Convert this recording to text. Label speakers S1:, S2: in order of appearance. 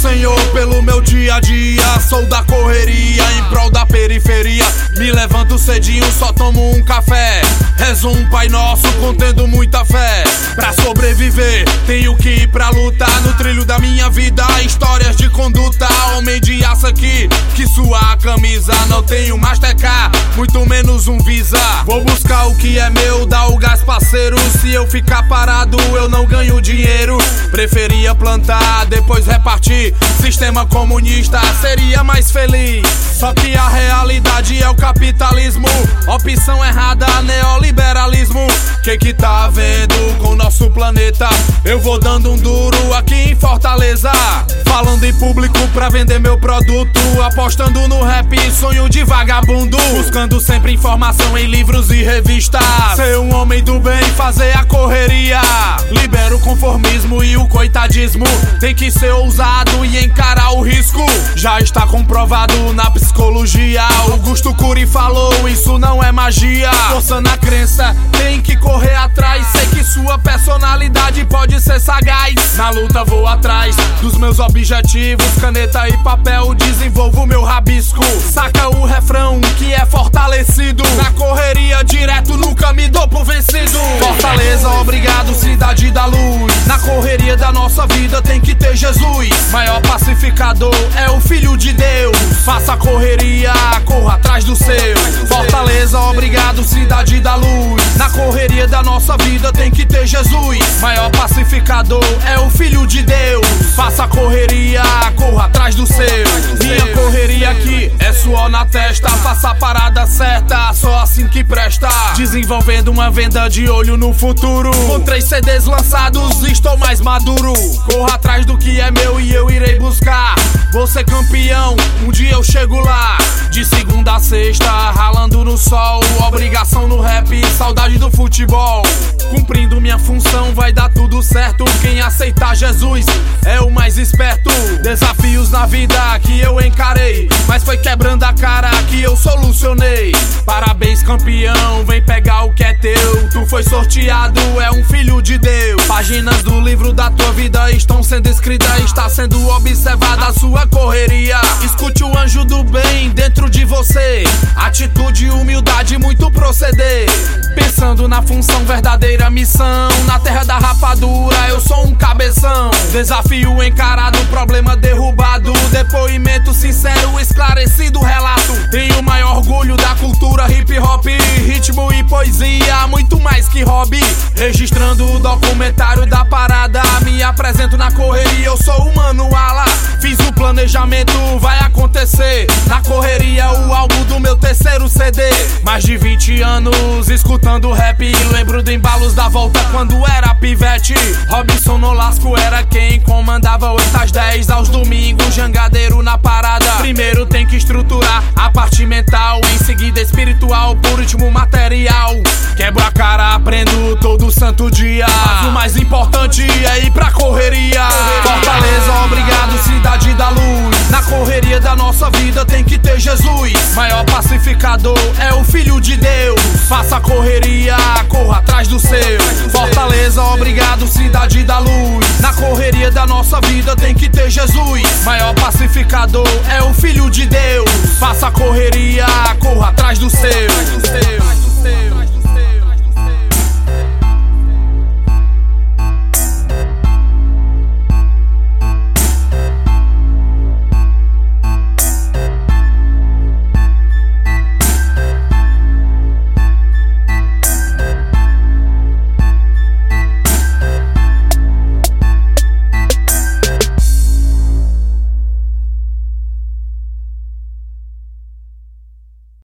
S1: Senhor, pelo meu dia a dia. Sou da correria, em prol da periferia. Me levanto cedinho, só tomo um café. Rezo um Pai Nosso, contendo muita fé. Pra sobreviver, tenho que ir pra luta. No trilho da minha vida, histórias de conduta. Homem de aço aqui, que sua camisa. Não tenho Mastercard, muito menos um Visa. Vou buscar o que é meu, dar o gás parceiro. Se eu ficar parado, eu não ganho dinheiro. Preferia plantar, depois repartir. Sistema comunista seria mais feliz. Só que a realidade é o capitalismo. Opção errada, neoliberalismo. Que tá havendo com o nosso planeta? Eu vou dando um duro aqui em Fortaleza. Falando em público pra vender meu produto. Apostando no rap, sonho de vagabundo. Buscando sempre informação em livros e revistas. Ser um homem do bem, fazer a correria. Libera o conformismo e o coitadismo. Tem que ser ousado e encarar o risco. Já está comprovado na psicologia. Augusto Cury falou, isso não é magia. Força na crença, tem que correr atrás. Sei que sua personalidade pode ser sagaz. Na luta vou atrás dos meus objetivos. Caneta e papel, desenvolvo meu rabisco. Saca o refrão que é fortalecido. Na correria direto, nunca me dou por vencido. Fortaleza, obrigado, cidade da luz. Na correria da nossa vida tem que ter Jesus. Maior pacificador é o Filho de Deus. Faça a correria, corra atrás do seu. Fortaleza, obrigado, cidade da luz. Na correria da nossa vida tem que ter Jesus. Maior pacificador é o Filho de Deus. Faça a correria, corra atrás do seu. Minha correria aqui é suor na testa. Faça a parada certa, só assim que presta. Desenvolvendo uma venda de olho no futuro. Com 3 CDs lançados, estou mais maduro. Corra atrás do que é meu e eu irei buscar. Vou ser campeão, um dia eu chego lá. De segunda a sexta, ralando no sol. Obrigação no rap, saudade do futebol. Cumprindo minha função, vai dar tudo certo. Quem aceitar Jesus é o mais esperto. Desafios na vida que eu encarei, mas foi quebrando a cara que eu solucionei. Parabéns, campeão, vem pegar o que é teu. Tu foi sorteado, é um filho de Deus. Páginas do livro da tua vida estão sendo escritas. Está sendo observada a sua correria. Escute o anjo do bem dentro de você. Atitude, humildade, muito proceder. Pensando na função, verdadeira missão. Na terra da rapadura eu sou um cabeção. Desafio encarado, problema derrubado. Depoimento sincero, esclarecido relato. Tenho o maior orgulho da cultura hip hop. Ritmo e poesia, muito mais que hobby. Registrando o documentário da parada. Me apresento na correria, eu sou o Mano Ala. Fiz o planejamento, vai acontecer. Na correria o álbum do meu terceiro CD. Mais de 20 anos escutando rap. Lembro de embalos da volta quando era pivete. Robson Nolasco era quem comandava 8 às 10 aos domingos, jangadeiro na parada. Primeiro tem que estruturar a parte mental, em seguida espiritual, por último material. Quebro a cara, aprendo todo santo dia. Mas o mais importante é ir pra correria. Fortaleza, obrigado, cidade da luz. Na correria da nossa vida tem que ter Jesus. Maior pacificador é o Filho de Deus. Faça a correria, corra atrás do seu. Fortaleza, obrigado, cidade da luz. Na correria da nossa vida tem que ter Jesus. Maior pacificador é o Filho de Deus. Faça a correria, corra atrás do seu.